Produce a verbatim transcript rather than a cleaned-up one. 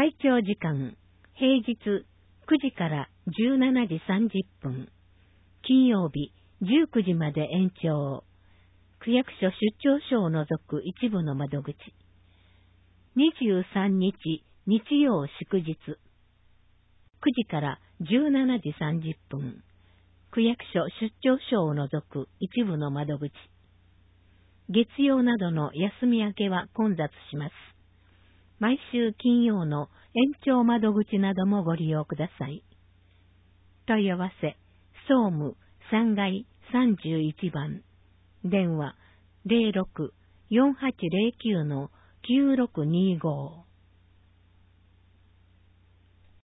会長時間、平日くじからじゅうしちじさんじゅっぷん、金曜日じゅうくじまで延長。区役所出張所を除く一部の窓口。にじゅうさんにち日曜祝日。くじからじゅうしちじさんじゅっぷん、区役所出張所を除く一部の窓口。月曜などの休み明けは混雑します。毎週金曜の延長窓口などもご利用ください。問い合わせ、総務さんがいさんじゅういちばん、電話 ゼロろく よんはちゼロきゅう きゅうろくにご